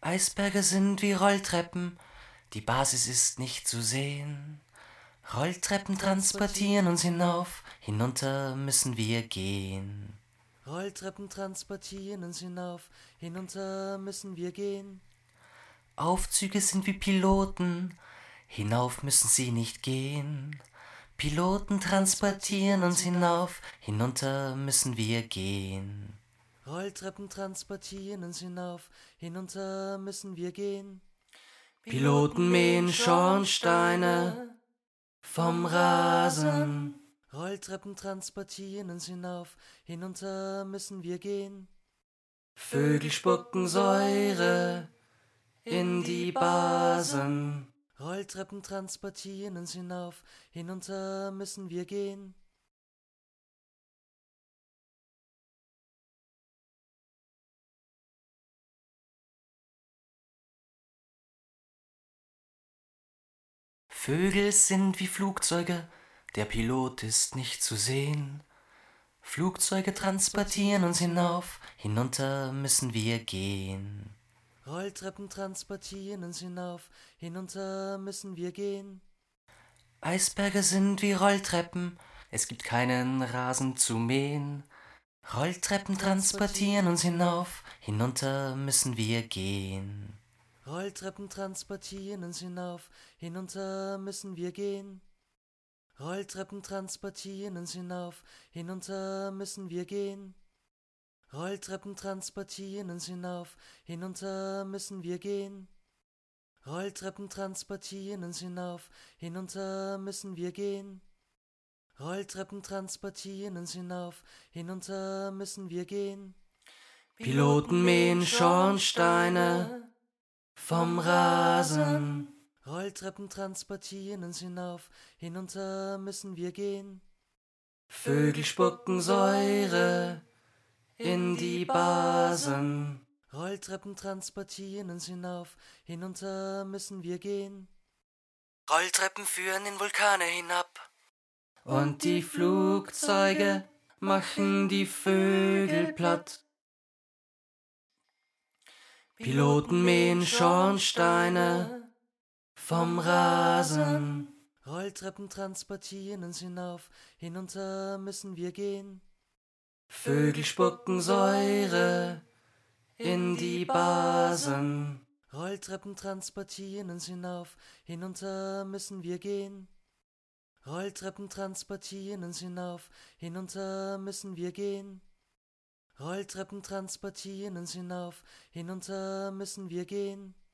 Eisberge sind wie Rolltreppen, die Basis ist nicht zu sehen. Rolltreppen transportieren uns hinauf, hinunter müssen wir gehen. Rolltreppen transportieren uns hinauf, hinunter müssen wir gehen. Aufzüge sind wie Piloten, hinauf müssen sie nicht gehen. Piloten transportieren uns hinauf, hinunter müssen wir gehen. Rolltreppen transportieren uns hinauf, hinunter müssen wir gehen. Piloten mähen Schornsteine vom Rasen. Rolltreppen transportieren uns hinauf, hinunter müssen wir gehen. Vögel spucken Säure in die Basen. Rolltreppen transportieren uns hinauf, hinunter müssen wir gehen. Vögel sind wie Flugzeuge, der Pilot ist nicht zu sehen. Flugzeuge transportieren uns hinauf, hinunter müssen wir gehen. Rolltreppen transportieren uns hinauf, hinunter müssen wir gehen. Eisberge sind wie Rolltreppen, es gibt keinen Rasen zu mähen. Rolltreppen transportieren uns hinauf, hinunter müssen wir gehen. Rolltreppen transportieren uns hinauf, hinunter müssen wir gehen. Rolltreppen transportieren uns hinauf, hinunter müssen wir gehen. Rolltreppen transportieren uns hinauf, hinunter müssen wir gehen. Rolltreppen transportieren uns hinauf, hinunter müssen wir gehen. Rolltreppen transportieren uns hinauf, hinunter müssen wir gehen. Piloten mähen Schornsteine vom Rasen. Rolltreppen transportieren uns hinauf, hinunter müssen wir gehen. Vögel spucken Säure in die Basen. Rolltreppen transportieren uns hinauf, hinunter müssen wir gehen. Rolltreppen führen in Vulkane hinab. Und die Flugzeuge machen die Vögel platt. Piloten mähen Schornsteine vom Rasen. Rolltreppen transportieren uns hinauf, hinunter müssen wir gehen. Vögel spucken Säure in die Basen. Rolltreppen transportieren uns hinauf, hinunter müssen wir gehen. Rolltreppen transportieren uns hinauf, hinunter müssen wir gehen. Rolltreppen transportieren uns hinauf, hinunter müssen wir gehen.